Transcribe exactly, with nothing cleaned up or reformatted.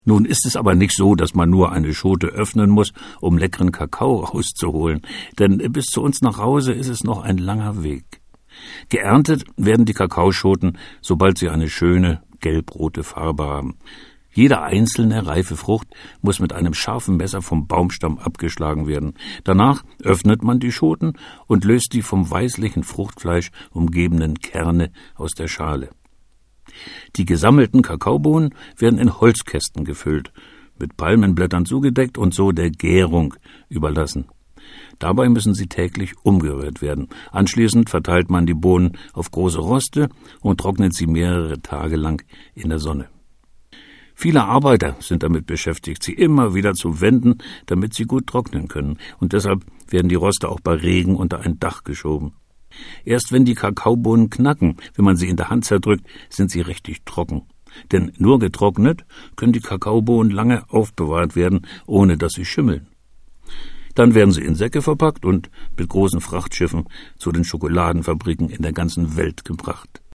Nun ist es aber nicht so, dass man nur eine Schote öffnen muss, um leckeren Kakao rauszuholen, denn bis zu uns nach Hause ist es noch ein langer Weg. Geerntet werden die Kakaoschoten, sobald sie eine schöne gelbrote Farbe haben. Jede einzelne reife Frucht muss mit einem scharfen Messer vom Baumstamm abgeschlagen werden. Danach öffnet man die Schoten und löst die vom weißlichen Fruchtfleisch umgebenen Kerne aus der Schale. Die gesammelten Kakaobohnen werden in Holzkästen gefüllt, mit Palmenblättern zugedeckt und so der Gärung überlassen. Dabei müssen sie täglich umgerührt werden. Anschließend verteilt man die Bohnen auf große Roste und trocknet sie mehrere Tage lang in der Sonne. Viele Arbeiter sind damit beschäftigt, sie immer wieder zu wenden, damit sie gut trocknen können. Und deshalb werden die Roste auch bei Regen unter ein Dach geschoben. Erst wenn die Kakaobohnen knacken, wenn man sie in der Hand zerdrückt, sind sie richtig trocken. Denn nur getrocknet können die Kakaobohnen lange aufbewahrt werden, ohne dass sie schimmeln. Dann werden sie in Säcke verpackt und mit großen Frachtschiffen zu den Schokoladenfabriken in der ganzen Welt gebracht.